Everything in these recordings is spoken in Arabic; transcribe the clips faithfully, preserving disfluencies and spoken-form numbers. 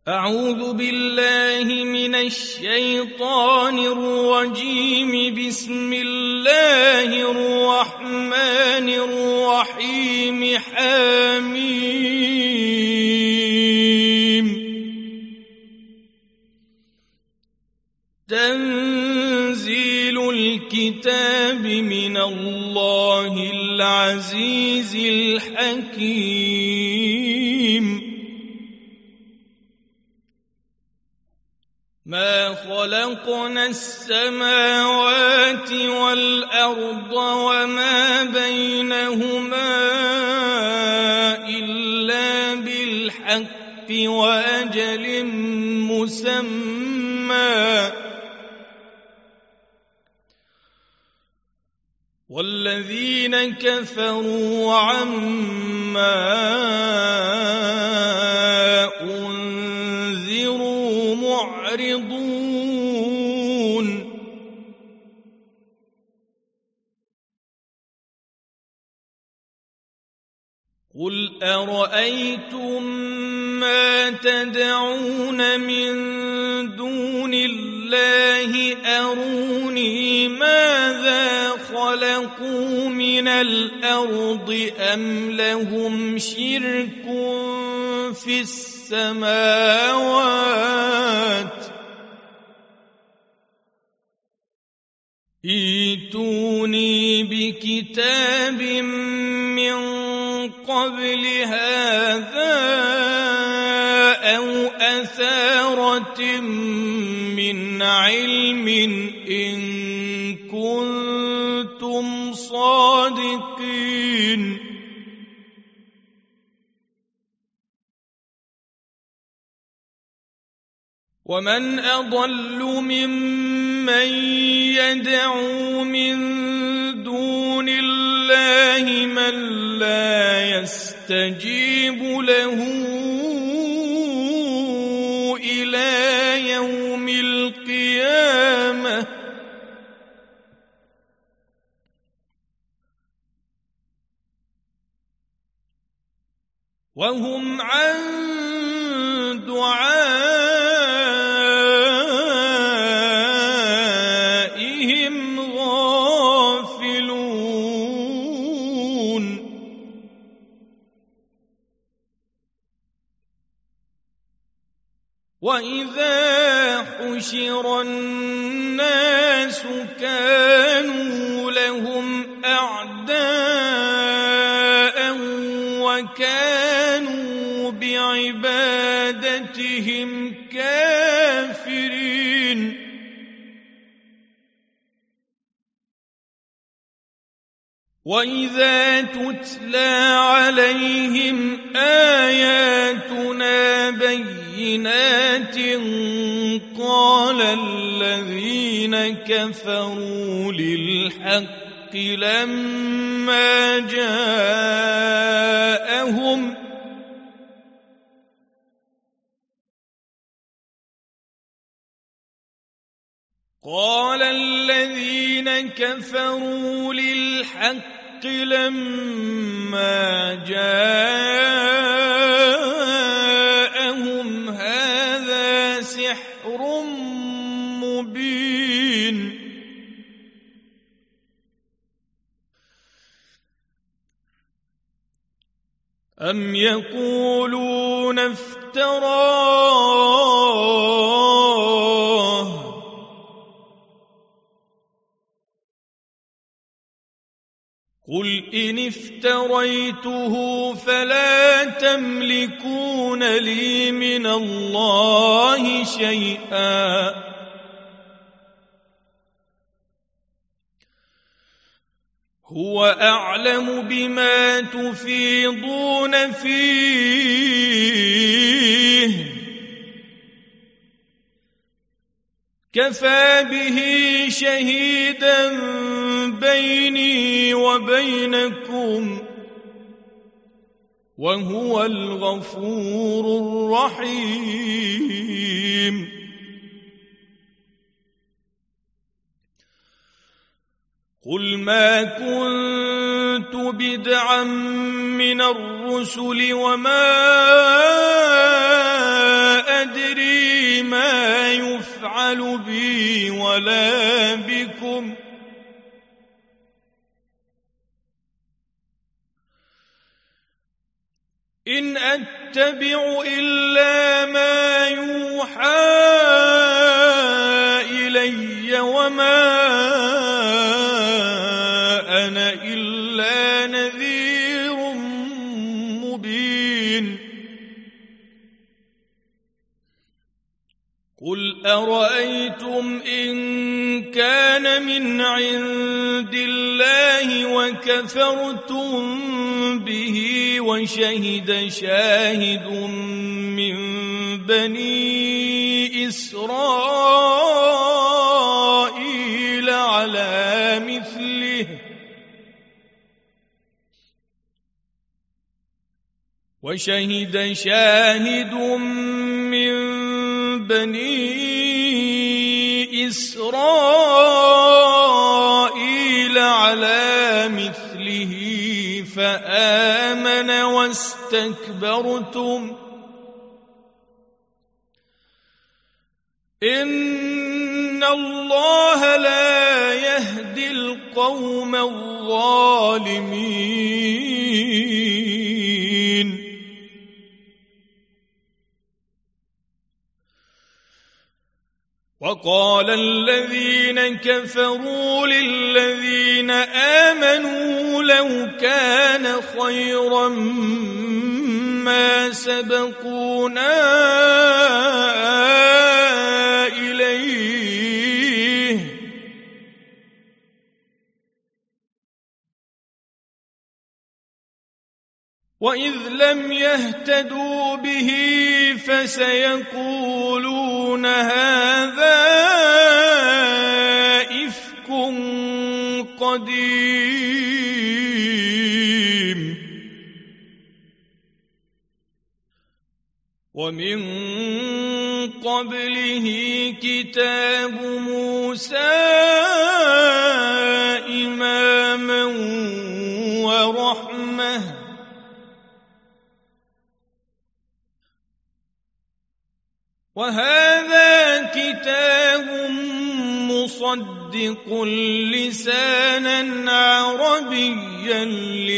أعوذ بالله من الشيطان الرجيم. بسم الله الرحمن الرحيم. حميم. تنزيل الكتاب من الله العزيز الحكيم. ما خلقنا السماوات والأرض وما بينهما إلا بالحق وأجل مسمى، والذين كفروا عما أنذروا معرضون. قل أرأيتم ما تدعون من دون الله أروني ماذا خلقوا من الأرض أم لهم شرك في السماوات ائتوني بكتاب من قبل هذا أو أثارة من علم إن كنتم صادقين. ومن أضل ممن يدعو من دون الله من لا يستجيب له إلى يوم القيامة وهم عن دعائهم غافلون. وإذا حشر الناس كانوا لهم أعداء وكانوا بعبادتهم كافرين. وإذا تتلى عليهم آياتنا بينات قال الذين كفروا للحق لما جاءهم قال الذين كفروا للحق لما جاءهم هذا سحر مبين. أم يقولون افتراه قل إن افتريته فلا تملكون لي من الله شيئا هو أعلم بما تفيضون فيه كفى به شهيدا بيني وبينكم وهو الغفور الرحيم. قل ما كنت بدعا من الرسل وما أدري يفعل بي ولا بكم إن أتبع إلا ما يوحى إلي وما أنا إلا نذير مبين قل أرأيتم إن كان من عند الله وكفرتم به وشهد شاهد من بني إسرائيل على مثله وشهد شاهد من بني إسرائيل على مثله فآمن واستكبرتم إن الله لا يهدي القوم الظالمين وقال الذين كفروا للذين آمنوا لو كان خيرا ما سبقونا إليه وإذ لم يهتدوا به فسيقولون هذا إفك قديم ومن قبله كتاب موسى إماما ورحمة وهذا كتاب مصدق لسانا عربيا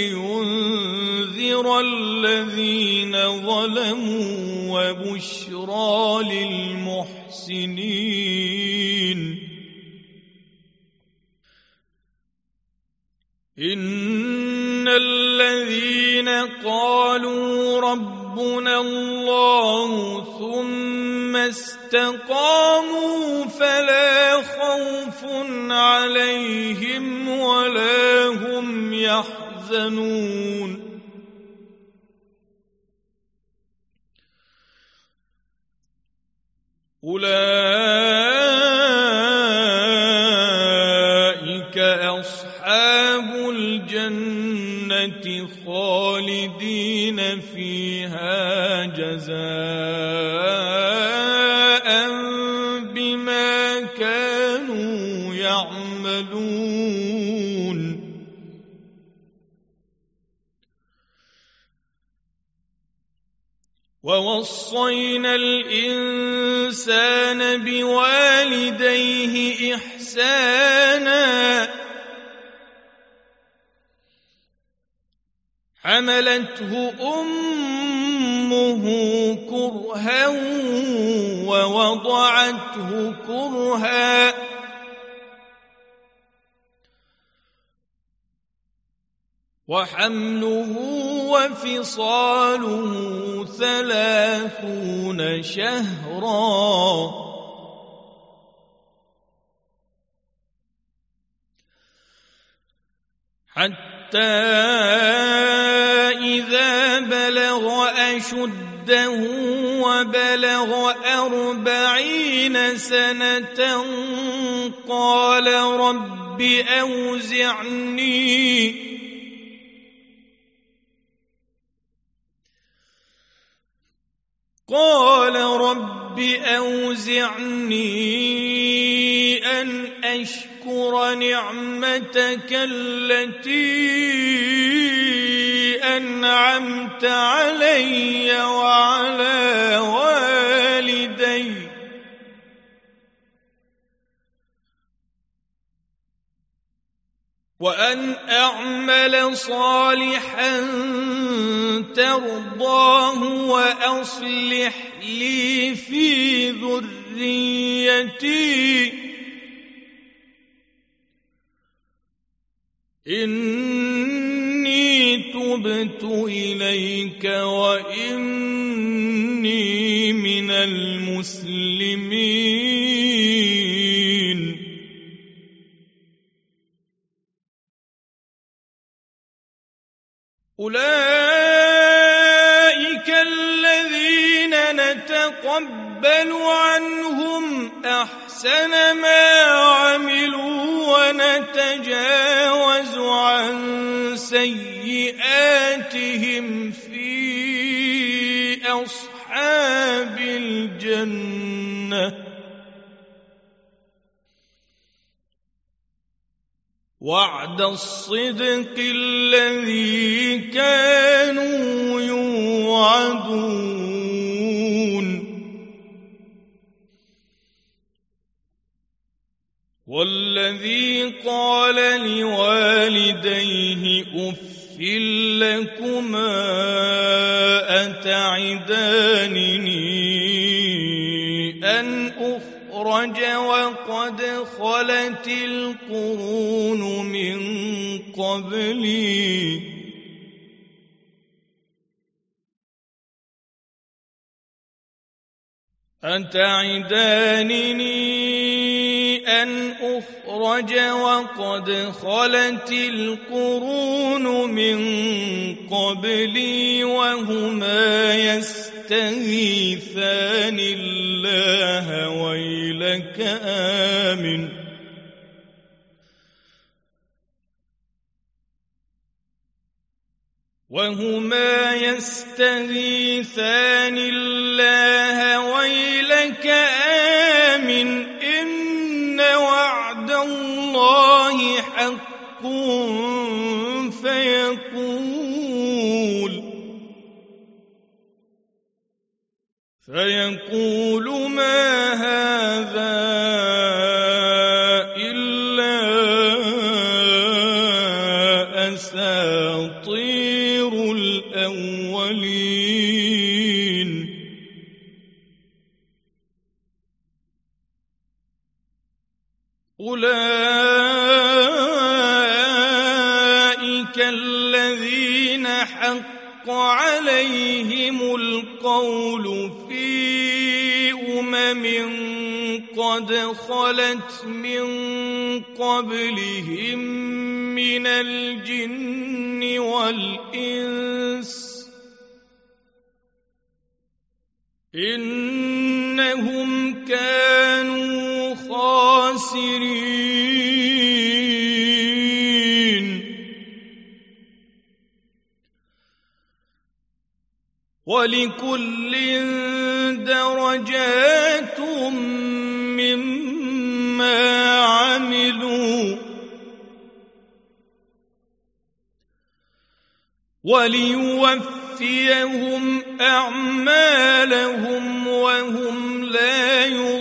لينذر الذين ظلموا وبشرى للمحسنين إن الذين قالوا ربنا الله ثم استقاموا فلا خوف عليهم ولا هم يحزنون أولئك أصحاب الجنة خالدين فيها جزاء بما كانوا يعملون ووصينا الإنسان بوالديه إحسانا حملته أمه كرها ووضعته كرها وحمله وفصاله ثلاثون شهرا حتى إذا بلغ أشده وبلغ أربعين سنة قال رب أوزعني قال رب أوزعني أن أشكر نعمتك التي أنعمت علي وعلى والدي وأن أعمل صالحا ترضاه وأصلح لي في ذريتي إني تبت إليك وإني من المسلمين. أولئك الذين نتقبل عنهم أحسن ما عملوا ونتجاوز عن سيئاتهم في أصحاب الجنة. وعد الصدق الذي كانوا يوعدون. والذي قال لوالديه أف لكما أتعدانني أن أخرج وقد خلت القرون من قبلي أتعدانني أن أخرج وقد خلت القرون من قبلي وهما يستغيثان الله ويلك آمن وهما يستغيثان الله ويلك آمن إن وعد الله حق فيقول فيقول ما هذا إلا أساطير الأولين. أولئك الذين حق عليهم القول في أمم قد خلت من قبلهم من الجن والإنس إنهم كانوا خاسرين. ولكل درجات مما عملوا وليوفيهم أعمالهم وهم لا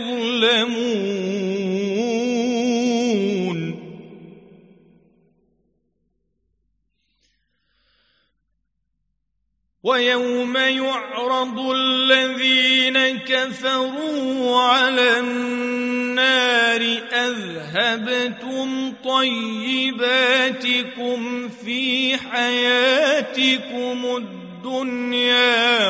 يظلمون. ويوم يعرض الذين كفروا على النار أذهبتم طيباتكم في حياتكم الدنيا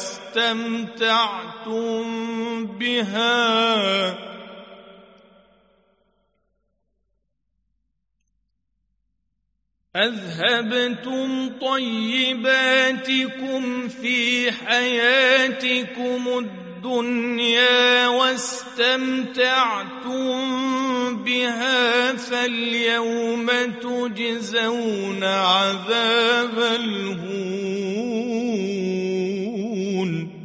واستمتعتم بها أذهبتم طيباتكم في حياتكم الدنيا واستمتعتم بها فاليوم تجزون عذاب الهون.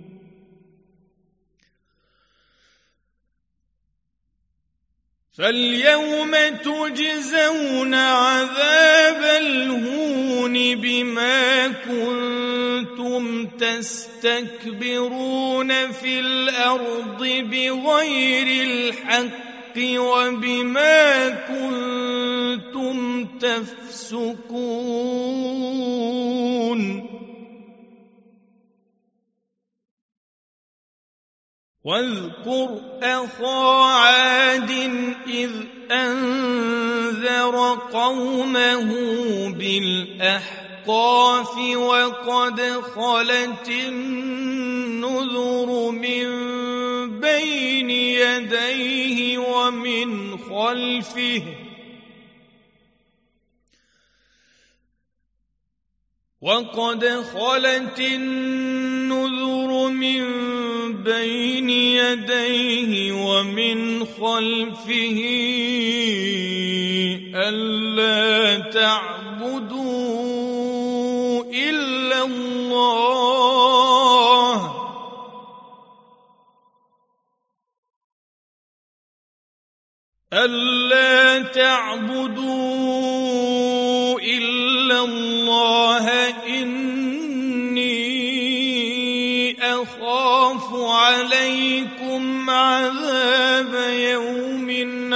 فاليوم تجزون عذاب الهون بما كنتم تستكبرون في الأرض بغير الحق وبما كنتم تفسقون واذكر أخا عاد إذ أنذر قومه بالأحقاف وقد خلت النذر من بين يديه ومن خلفه وقد خلت النذر من بين يديه ومن خلفه ألا تعبدوا إلا الله ألا تعبدوا إلا الله إني أخاف عليكم عذاب يوم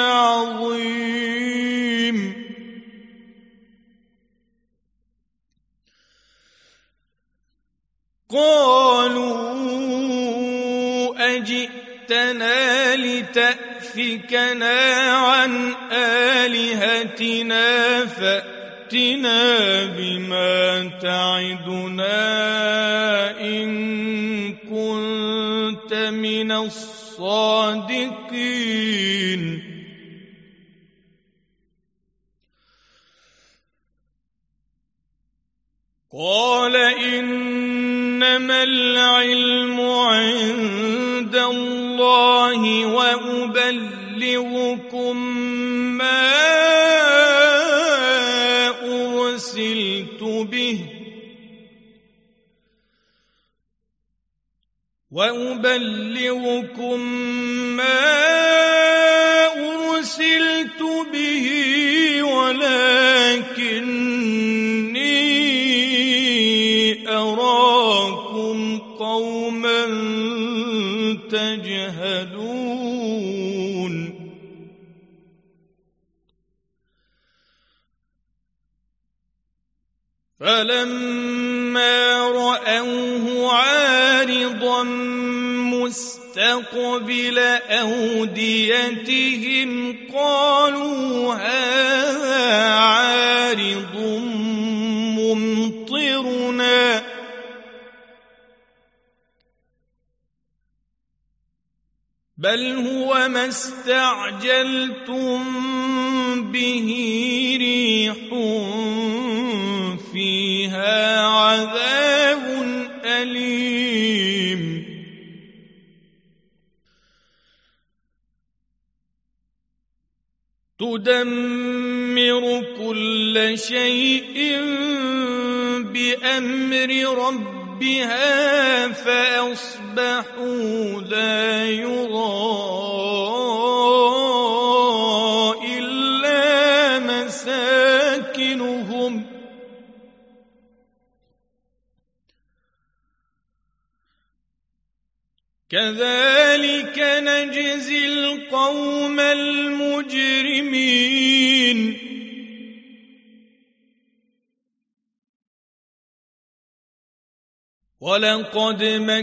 عظيم قالوا أجئتنا لتأفكنا عن آلهتنا فأتنا بما تعدنا إن كنت من الصادقين قال إنما العلم عند الله وأبلغكم ما أرسلت به وأبلغكم ما أرسلت به ولكني أراكم قوما تجهلون فلما رأوه عارضا مستقبل أوديتهم قالوا هذا عارض ممطرنا بل هو ما استعجلتم به ريح فيها عذاب أليم تدمر كل شيء بأمر ربها فأصبحوا لا يرى إلا مساكنهم كذلك نجزي القوم المجرمين ولقد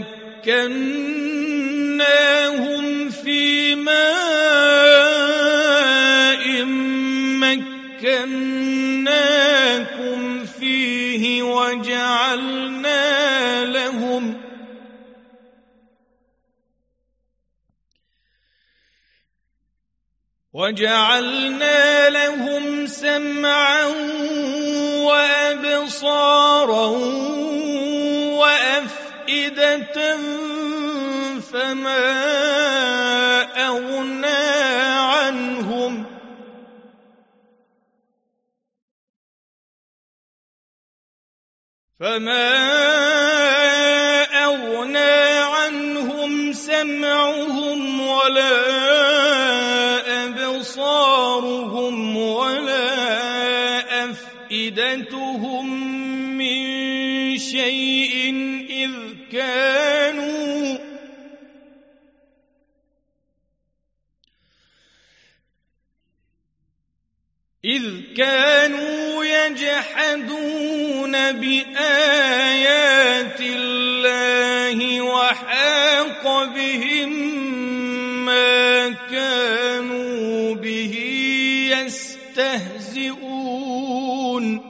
مكناهم في ماء مكناكم فيه وجعلنا لهم وجعلنا لهم سمعا وأبصارا وأفئدة فما أغنى عنهم فما أغنى عنهم سمعهم ولا أبصارهم ولا أفئدتهم من شيء إذ كانوا إذ كانوا يجحدون بآيات الله وحاق بهم ما كانوا به يستهزئون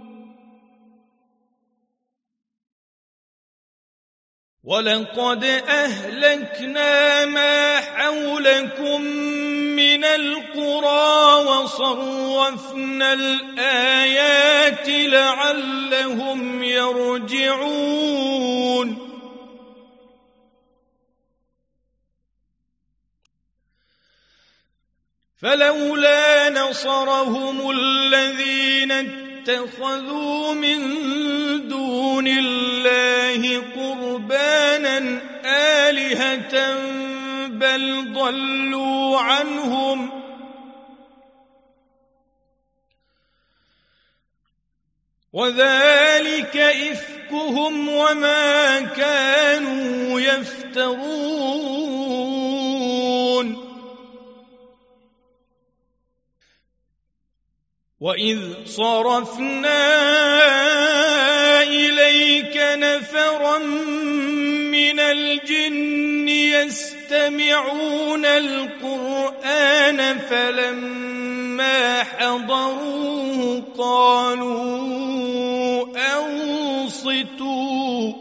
ولقد أهلكنا ما حولكم من القرى وصرفنا الآيات لعلهم يرجعون فلولا نصرهم الذين اتخذوا من دون الله قربانا آلهة بل ضلوا عنهم وذلك إفكهم وما كانوا يفترون وإذ صرفنا إليك نفرا من الجن يستمعون القرآن فلما حضروه قالوا أنصتوا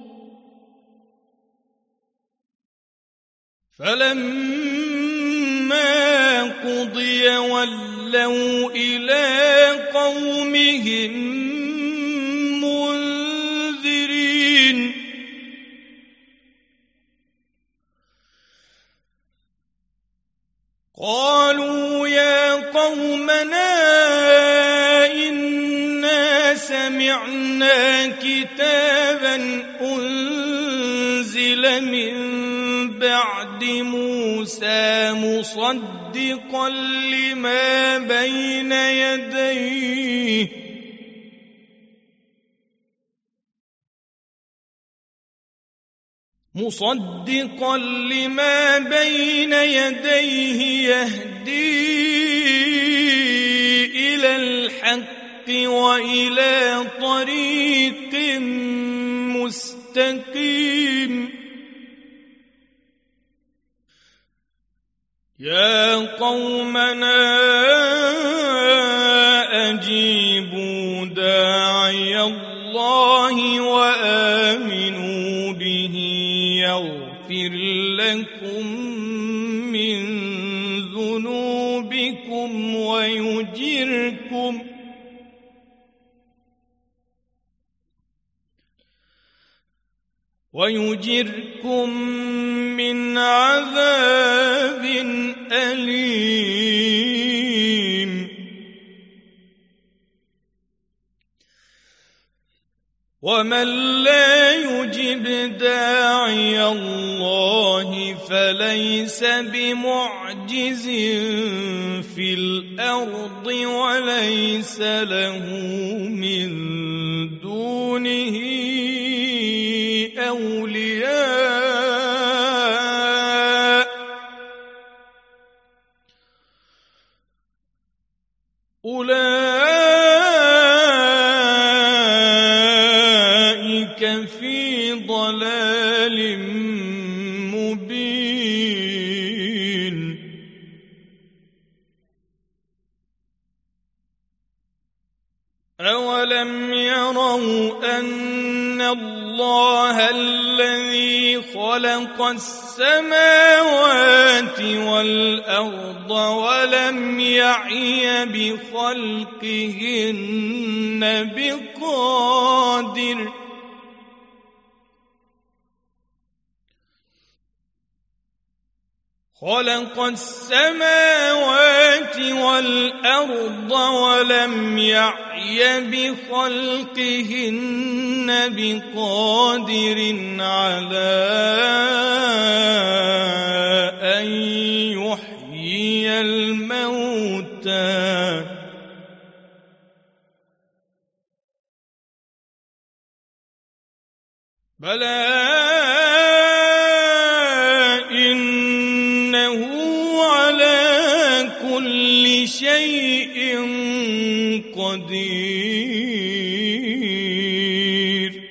فلما قضي ولوا إلى قومهم منذرين قالوا يا قومنا إنا سمعنا كتابا أنزل من بعد موسى مصدقا لما بين يديه مصدقا لما بين يديه يهدي إلى الحق وإلى طريق مستقيم يا قومنا أجيبوا داعي الله وآمنوا به يغفر لكم من ذنوبكم ويجركم ويجركم من عذاب أليم ومن لا يجب داعي الله فليس بمعجز في الأرض وليس له من دونه أولياء أولئك في ضلال مبين أولم يروا أن الله الذي خلق السماوات والأرض ولم يعي بخلقهن بقادر خلق السماوات والأرض ولم يعي بخلقهن بقادر على أن يحيي الموتى بلى إنه على كل شيء قدير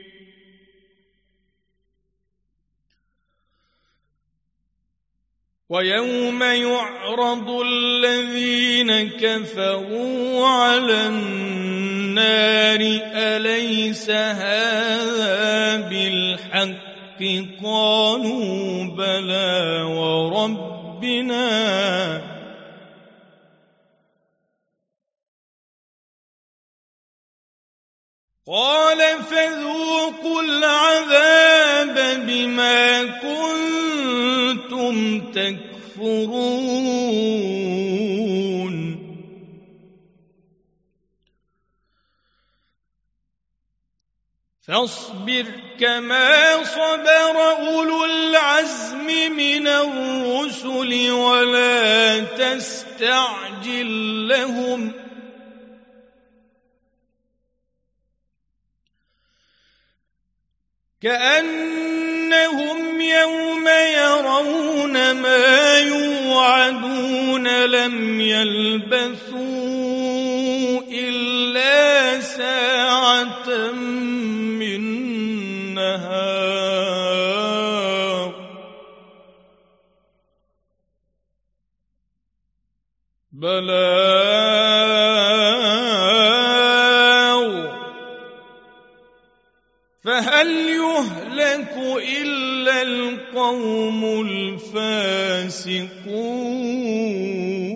ويوم يعرض الذين كفروا على النار أليس هذا بالحق قالوا بلى وربنا قال فذوقوا العذاب بما كنتم تكفرون فاصبر كما صبر أولو العزم من الرسل ولا تستعجل لهم كأنهم يوم يرون ما يوعدون لم يلبثوا إلا ساعة من نهار بلاغ فهل يهلك إلا القوم الفاسقون